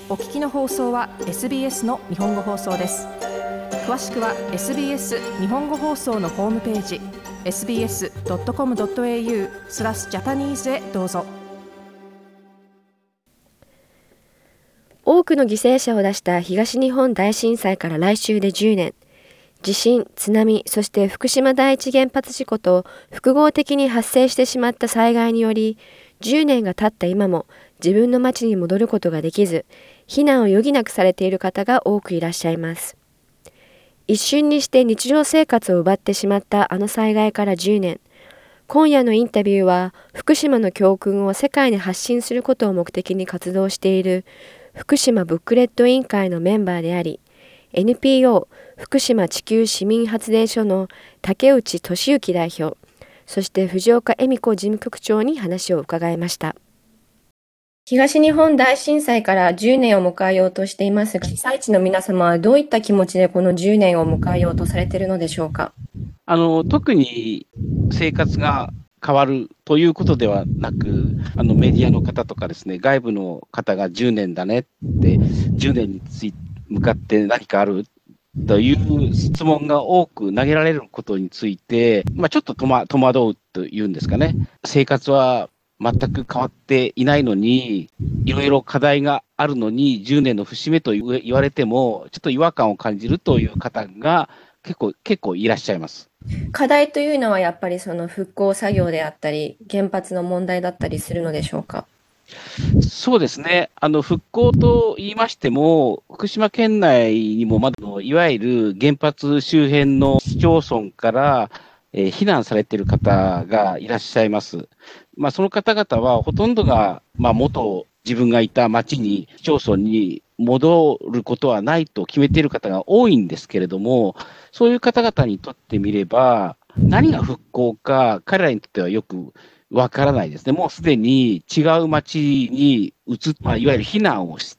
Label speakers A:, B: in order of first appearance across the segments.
A: お聞きの放送は SBS の日本語放送です。詳しくは SBS 日本語放送のホームページ sbs.com.au/Japanese へどうぞ。
B: 多くの犠牲者を出した東日本大震災から来週で10年。地震、津波、そして福島第一原発事故と複合的に発生してしまった災害により、10年が経った今も自分の町に戻ることができず、避難を余儀なくされている方が多くいらっしゃいます。一瞬にして日常生活を奪ってしまったあの災害から10年。今夜のインタビューは、福島の教訓を世界に発信することを目的に活動している福島ブックレット委員会のメンバーであり、NPO 福島地球市民発電所の竹内俊之代表、そして藤岡恵美子事務局長に話を伺いました。東日本大震災から10年を迎えようとしていますが、被災地の皆様はどういった気持ちでこの10年を迎えようとされているのでしょうか。
C: 特に生活が変わるということではなく、メディアの方とかですね、外部の方が10年だねって、10年に向かって何かあるという質問が多く投げられることについて、ちょっと戸惑うというんですかね。生活は全く変わっていないのに、いろいろ課題があるのに、10年の節目と言われても、ちょっと違和感を感じるという方が結構いらっしゃいます。
B: 課題というのはやっぱりその復興作業であったり、原発の問題だったりするのでしょうか。
C: そうですね。復興と言いましても、福島県内にもまだいわゆる原発周辺の市町村から、避難されている方がいらっしゃいます。その方々はほとんどが、元自分がいた町に、市町村に戻ることはないと決めている方が多いんですけれども、そういう方々にとってみれば、何が復興か、彼らにとってはよくわからないですね。もうすでに違う町にいわゆる避難をして、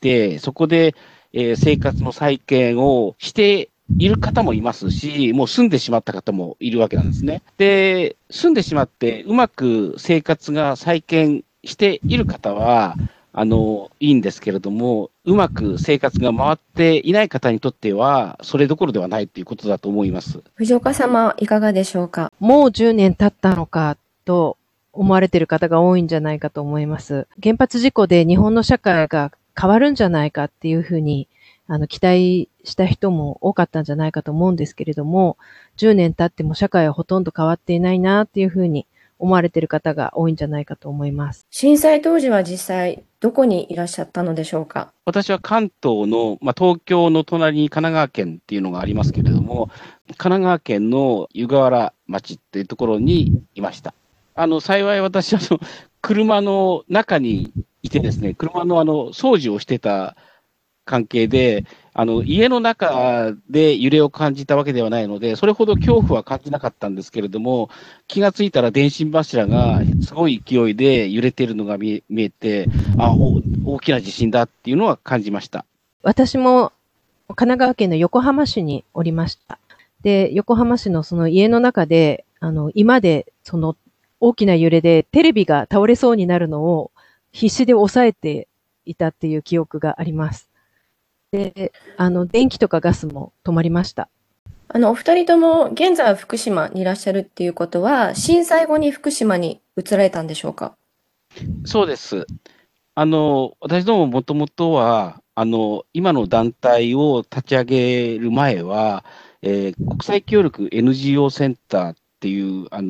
C: そこで、生活の再建をしている方もいますし、もう住んでしまった方もいるわけなんですね。で、住んでしまって、うまく生活が再建している方は、いいんですけれども、うまく生活が回っていない方にとっては、それどころではないということだと思います。
B: 藤岡様、いかがでしょうか。
D: もう10年経ったのかと思われている方が多いんじゃないかと思います。原発事故で日本の社会が変わるんじゃないかっていうふうに期待した人も多かったんじゃないかと思うんですけれども、10年経っても社会はほとんど変わっていないなっていうふうに思われている方が多いんじゃないかと思います。
B: 震災当時は実際どこにいらっしゃったのでしょうか。
C: 私は関東の、東京の隣に神奈川県っていうのがありますけれども、神奈川県の湯河原町っていうところにいました。幸い私は車の中にいてですね、車の掃除をしてた関係で、家の中で揺れを感じたわけではないので、それほど恐怖は感じなかったんですけれども、気がついたら電信柱がすごい勢いで揺れているのが見えて、大きな地震だっていうのは感じました。
D: 私も神奈川県の横浜市におりました。で、横浜市のその家の中で、居間でその大きな揺れでテレビが倒れそうになるのを必死で抑えていたっていう記憶があります。で、電気とかガスも止まりました。
B: お二人とも現在は福島にいらっしゃるっていうことは、震災後に福島に移られたんでしょうか。
C: そうです。私どももともとは、今の団体を立ち上げる前は、国際協力 NGO センターっていう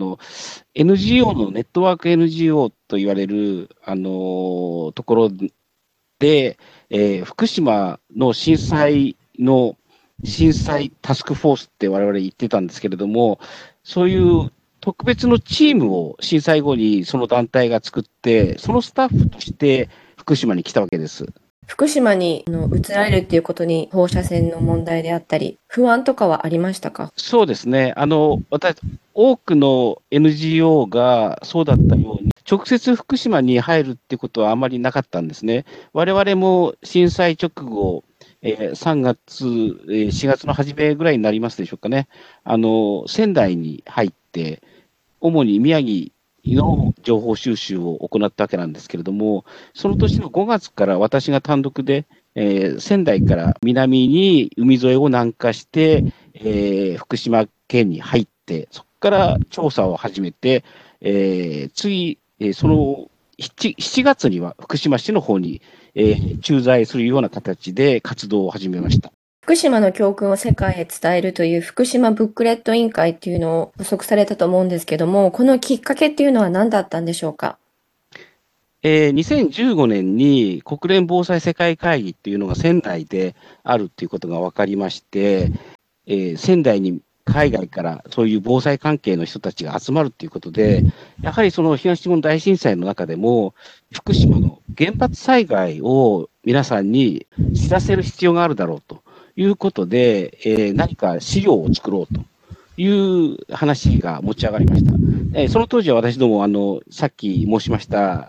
C: 、NGO のネットワーク NGO と言われる、ところで、福島の震災タスクフォースって我々言ってたんですけれども、そういう特別のチームを震災後にその団体が作って、そのスタッフとして福島に来たわけです。
B: 福島に移られるっていうことに放射線の問題であったり、不安とかはありましたか？
C: そうですね。多くの NGO がそうだったように、直接福島に入るってことはあまりなかったんですね。我々も震災直後、3月、4月の初めぐらいになりますでしょうかね。仙台に入って、主に宮城の情報収集を行ったわけなんですけれども、その年の5月から私が単独で、 仙台から南に海沿いを南下して、福島県に入って、そこから調査を始めて、次、その7月には福島市の方に、駐在するような形で活動を始めました。
B: 福島の教訓を世界へ伝えるという福島ブックレット委員会っていうのを発足されたと思うんですけども、このきっかけっていうのは何だったんでしょうか。
C: 2015年に国連防災世界会議っていうのが仙台であるっていうことが分かりまして、仙台に海外からそういう防災関係の人たちが集まるということで、やはりその東日本大震災の中でも、福島の原発災害を皆さんに知らせる必要があるだろうということで、何か資料を作ろうという話が持ち上がりました。その当時は私ども、さっき申しました、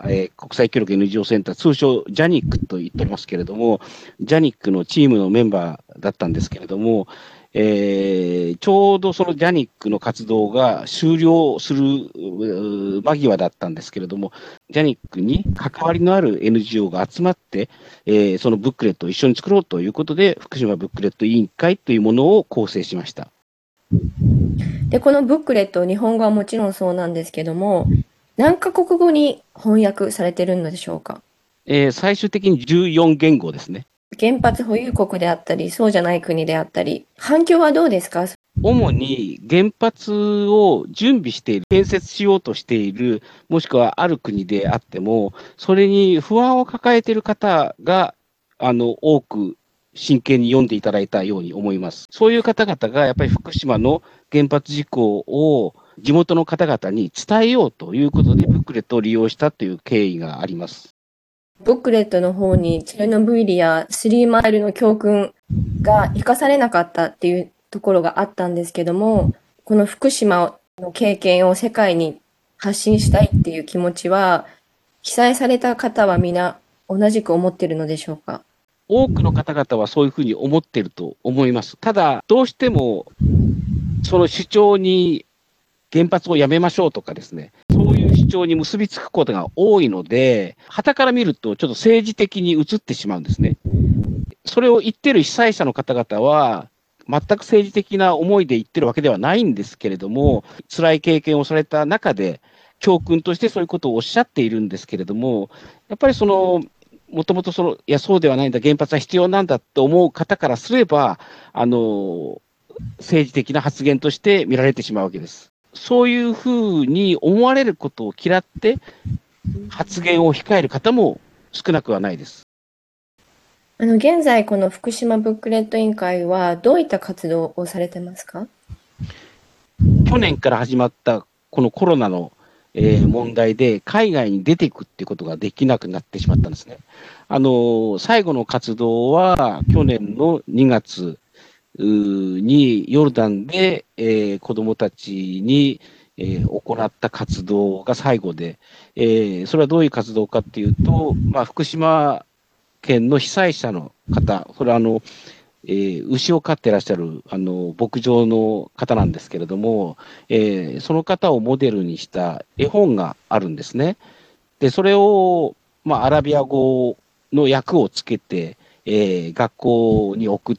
C: 国際協力 NGO センター、通称ジャニックと言っておりますけれども、ジャニックのチームのメンバーだったんですけれども、ちょうどそのジャニックの活動が終了する間際だったんですけれども、ジャニックに関わりのある NGO が集まって、そのブックレットを一緒に作ろうということで、福島ブックレット委員会というものを構成しました。
B: で、このブックレット、日本語はもちろんそうなんですけども、何カ国語に翻訳されているのでしょうか。
C: 最終的に14言語ですね。
B: 原発保有国であったり、そうじゃない国であったり、反響はどうですか？
C: 主に原発を準備している、建設しようとしている、もしくはある国であっても、それに不安を抱えている方が、多く真剣に読んでいただいたように思います。そういう方々が、やっぱり福島の原発事故を地元の方々に伝えようということで、ブックレットを利用したという経緯があります。
B: ブックレットの方にチェルノブイリやスリーマイルの教訓が生かされなかったっていうところがあったんですけども、この福島の経験を世界に発信したいっていう気持ちは、被災された方は皆同じく思っているのでしょうか？
C: 多くの方々はそういうふうに思っていると思います。ただ、どうしてもその主張に原発をやめましょうとかですね、そういう主張に結びつくことが多いので、傍から見るとちょっと政治的に映ってしまうんですね。それを言っている被災者の方々は、全く政治的な思いで言ってるわけではないんですけれども、辛い経験をされた中で、教訓としてそういうことをおっしゃっているんですけれども、やっぱりもともといや、そうではないんだ、原発は必要なんだと思う方からすれば、政治的な発言として見られてしまうわけです。そういうふうに思われることを嫌って発言を控える方も少なくはないです。
B: 現在この福島ブックレット委員会はどういった活動をされてますか？
C: 去年から始まったこのコロナの問題で海外に出ていくっていうことができなくなってしまったんですね。最後の活動は去年の2月にヨルダンで、子どもたちに、行った活動が最後で、それはどういう活動かっていうと、福島県の被災者の方、それは牛を飼ってらっしゃる牧場の方なんですけれども、その方をモデルにした絵本があるんですね。で、それを、アラビア語の訳をつけて、学校に送って、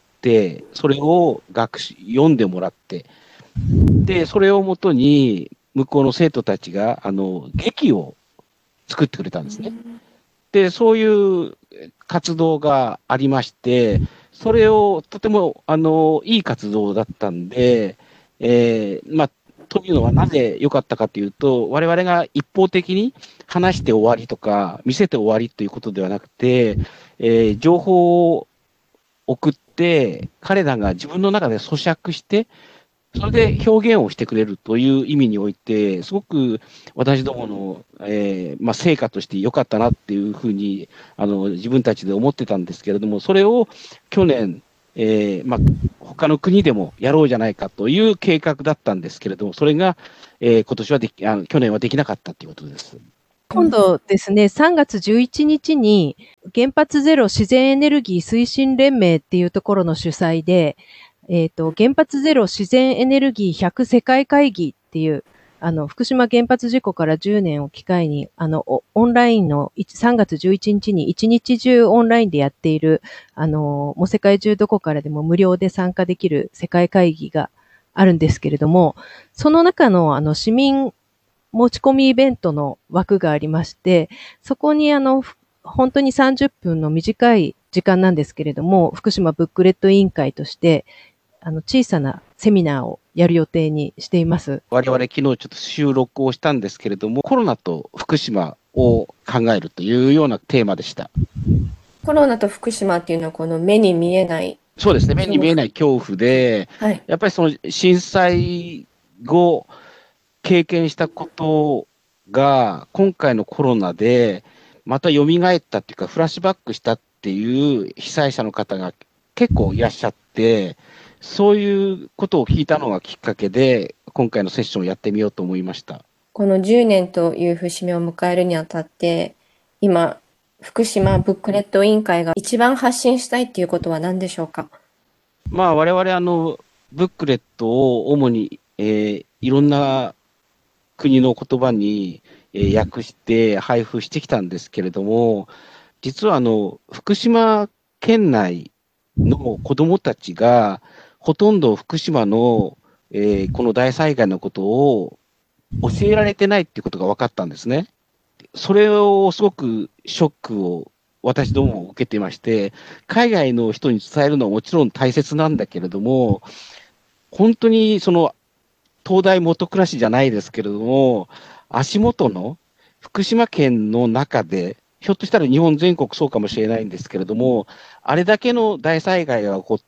C: それを読んでもらって、で、それをもとに、向こうの生徒たちが、劇を作ってくれたんですね。で、そういう活動がありまして、それをとても、いい活動だったんで、というのはなぜ良かったかというと、我々が一方的に話して終わりとか、見せて終わりということではなくて、情報を送って、彼らが自分の中で咀嚼して、それで表現をしてくれるという意味において、すごく私どもの、成果として良かったなっていうふうに自分たちで思ってたんですけれども、それを去年、他の国でもやろうじゃないかという計画だったんですけれども、それが、今年は去年はできなかったということです。
D: 今度ですね、3月11日に原発ゼロ自然エネルギー推進連盟っていうところの主催で、原発ゼロ自然エネルギー100世界会議っていう、 福島原発事故から10年を機会に、オンラインの3月11日に一日中オンラインでやっている、もう世界中どこからでも無料で参加できる世界会議があるんですけれども、その中の市民持ち込みイベントの枠がありまして、そこに本当に30分の短い時間なんですけれども、福島ブックレット委員会として、小さなセミナーをやる予定にしています。
C: 我々昨日ちょっと収録をしたんですけれども、コロナと福島を考えるというようなテーマでした。
B: コロナと福島っていうのはこの目に見えない。
C: そうですね、目に見えない恐怖で、
B: はい、
C: やっぱりその震災後経験したことが今回のコロナでまた蘇ったっていうかフラッシュバックしたっていう被災者の方が結構いらっしゃって、そういうことを聞いたのがきっかけで今回のセッションをやってみようと思いました。
B: この10年という節目を迎えるにあたって、今福島ブックレット委員会が一番発信したいっていうことは何でしょうか。
C: 我々ブックレットを主に、いろんな国の言葉に、訳して配布してきたんですけれども、実は福島県内の子どもたちがほとんど福島の、この大災害のことを教えられてないっていうことが分かったんですね。それをすごくショックを私ども受けていまして、海外の人に伝えるのはもちろん大切なんだけれども、本当にその東大元暮らしじゃないですけれども、足元の福島県の中で、ひょっとしたら日本全国そうかもしれないんですけれども、あれだけの大災害が起こって、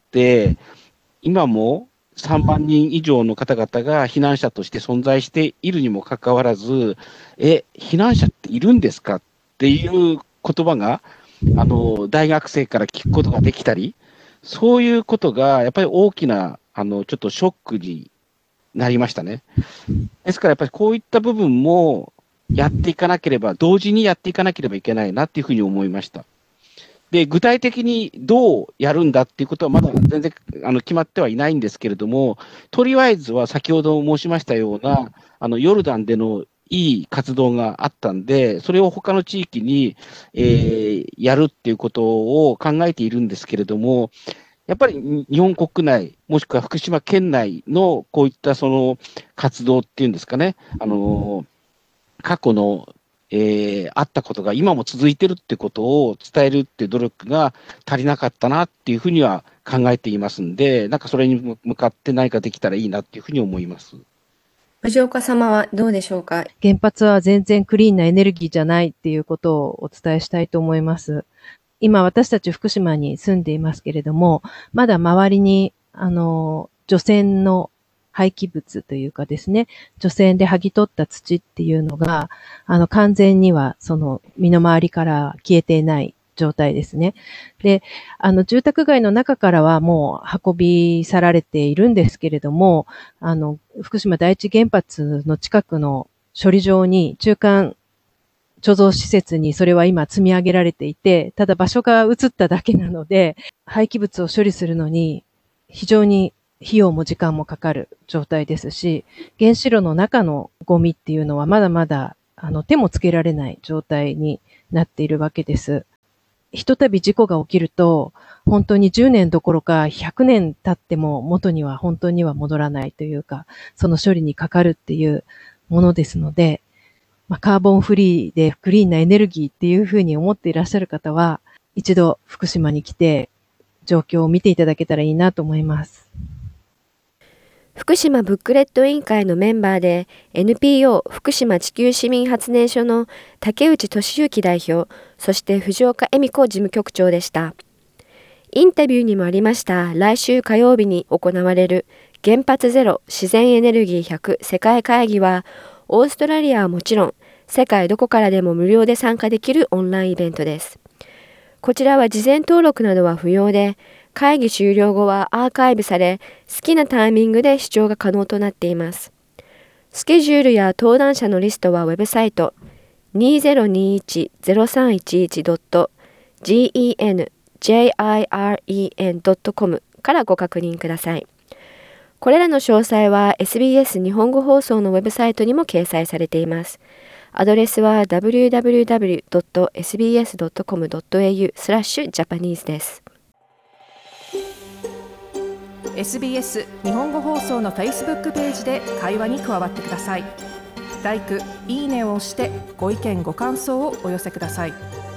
C: 今も3万人以上の方々が避難者として存在しているにもかかわらず、避難者っているんですかっていう言葉が、大学生から聞くことができたり、そういうことがやっぱり大きな、ちょっとショックになりましたね。ですからやっぱりこういった部分もやっていかなければ、同時にやっていかなければいけないなっていうふうに思いました。で、具体的にどうやるんだっていうことはまだ全然決まってはいないんですけれども、とりあえずは先ほど申しましたような、ヨルダンでのいい活動があったんで、それを他の地域に、やるっていうことを考えているんですけれども、やっぱり日本国内、もしくは福島県内のこういったその活動っていうんですかね、過去の、あったことが今も続いてるってことを伝えるっていう努力が足りなかったなっていうふうには考えていますんで、なんかそれに向かって何かできたらいいなっていうふうに思います。
B: 藤岡様はどうでしょうか。
D: 原発は全然クリーンなエネルギーじゃないっていうことをお伝えしたいと思います。今私たち福島に住んでいますけれども、まだ周りに、除染の廃棄物というかですね、除染で剥ぎ取った土っていうのが、完全にはその身の回りから消えていない状態ですね。で、住宅街の中からはもう運び去られているんですけれども、福島第一原発の近くの処理場に中間貯蔵施設にそれは今積み上げられていて、ただ場所が移っただけなので、廃棄物を処理するのに非常に費用も時間もかかる状態ですし、原子炉の中のゴミっていうのはまだまだ手もつけられない状態になっているわけです。ひとたび事故が起きると、本当に10年どころか100年経っても元には本当には戻らないというか、その処理にかかるっていうものですので、カーボンフリーでクリーンなエネルギーっていうふうに思っていらっしゃる方は、一度福島に来て状況を見ていただけたらいいなと思います。
B: 福島ブックレット委員会のメンバーで NPO 福島地球市民発電所の竹内俊之代表、そして藤岡恵美子事務局長でした。インタビューにもありました来週火曜日に行われる原発ゼロ自然エネルギー100世界会議は、オーストラリアはもちろん世界どこからでも無料で参加できるオンラインイベントです。こちらは事前登録などは不要で、会議終了後はアーカイブされ、好きなタイミングで視聴が可能となっています。スケジュールや登壇者のリストはウェブサイト 2021-0311.genjiren.com からご確認ください。 これらの詳細は SBS 日本語放送のウェブサイトにも掲載されています。アドレスは www.sbs.com.au/Japanese です。
A: SBS 日本語放送の Facebook ページで会話に加わってください。LIKE、いいねを押してご意見ご感想をお寄せください。